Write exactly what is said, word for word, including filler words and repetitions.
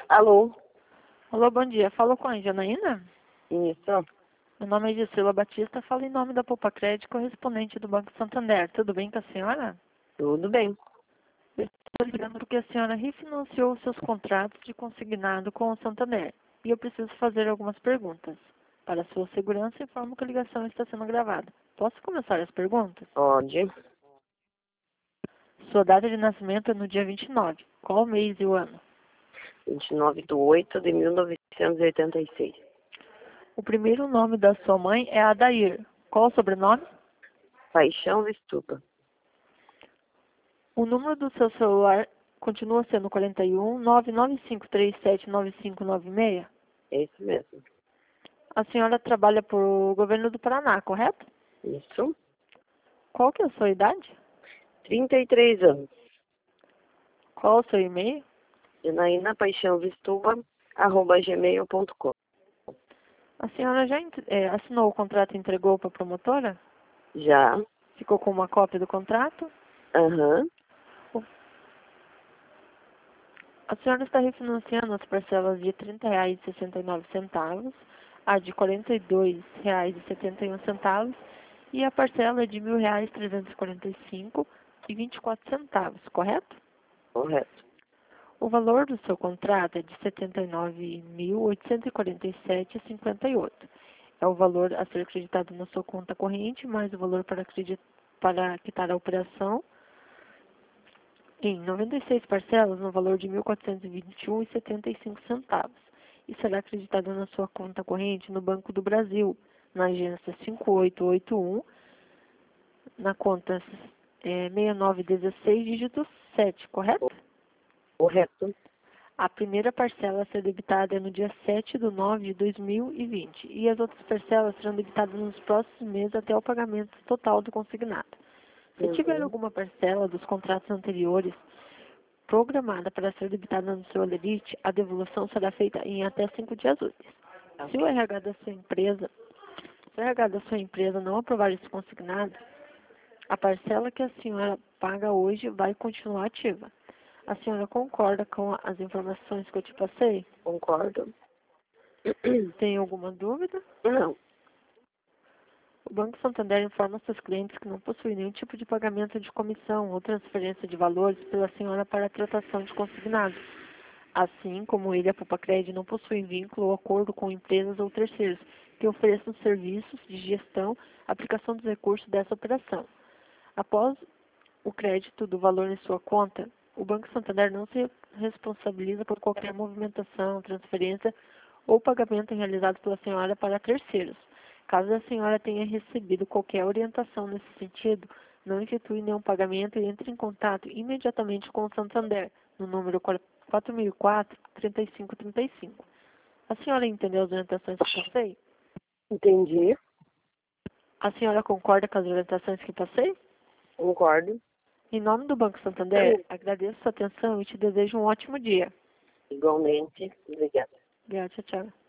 Alô? Alô, bom dia. Falo com a Janaína? Isso. Meu nome é Gisela Batista, falo em nome da Poupa Crédito, correspondente do Banco Santander. Tudo bem com a senhora? Tudo bem. Eu estou ligando porque a senhora refinanciou os seus contratos de consignado com o Santander. E eu preciso fazer algumas perguntas. Para a sua segurança, informo que a ligação está sendo gravada. Posso começar as perguntas? Pode. Sua data de nascimento é no dia vinte e nove. Qual o mês e o ano? vinte e nove de oito de mil novecentos e oitenta e seis. O primeiro nome da sua mãe é Adair. Qual o sobrenome? Paixão Vistupa. O número do seu celular continua sendo quarenta e um, nove nove cinco três sete nove cinco nove seis? É isso mesmo. A senhora trabalha para o governo do Paraná, correto? Isso. Qual que é a sua idade? trinta e três anos. Qual o seu e-mail? Janaína Paixão Vistupa, arroba gmail ponto com. A senhora já é, assinou o contrato e entregou para a promotora? Já. Ficou com uma cópia do contrato? Aham. A senhora está refinanciando as parcelas de trinta reais e sessenta e nove centavos, a de quarenta e dois reais e setenta e um centavos e a parcela de mil reais trezentos e quarenta e cinco e vinte e quatro centavos, correto? Correto. O valor do seu contrato é de setenta e nove mil oitocentos e quarenta e sete reais e cinquenta e oito centavos. É o valor a ser acreditado na sua conta corrente, mais o valor para, acredit... para quitar a operação, em noventa e seis parcelas no valor de mil quatrocentos e vinte e um reais e setenta e cinco centavos. E será acreditado na sua conta corrente no Banco do Brasil, na agência cinco oito oito um, na conta é, seis nove um seis, dígito sete, correto? Correto. A primeira parcela a ser debitada é no dia sete de nove de dois mil e vinte e as outras parcelas serão debitadas nos próximos meses até o pagamento total do consignado. Se tiver Uhum. alguma parcela dos contratos anteriores programada para ser debitada no seu Alerite, a devolução será feita em até cinco dias úteis. Se o R H da sua empresa, se o R H da sua empresa não aprovar esse consignado, a parcela que a senhora paga hoje vai continuar ativa. A senhora concorda com as informações que eu te passei? Concordo. Tem alguma dúvida? Não. O Banco Santander informa seus clientes que não possui nenhum tipo de pagamento de comissão ou transferência de valores pela senhora para a tratação de consignados. Assim como ele, a Poupa Crédito não possui vínculo ou acordo com empresas ou terceiros que ofereçam serviços de gestão, aplicação dos recursos dessa operação. Após o crédito do valor em sua conta, o Banco Santander não se responsabiliza por qualquer movimentação, transferência ou pagamento realizado pela senhora para terceiros. Caso a senhora tenha recebido qualquer orientação nesse sentido, não efetue nenhum pagamento e entre em contato imediatamente com o Santander, no número quatro mil e quatro, trinta e cinco trinta e cinco. A senhora entendeu as orientações que passei? Entendi. A senhora concorda com as orientações que passei? Concordo. Em nome do Banco Santander, agradeço sua atenção e te desejo um ótimo dia. Igualmente. Obrigada. Obrigada, tchau, tchau.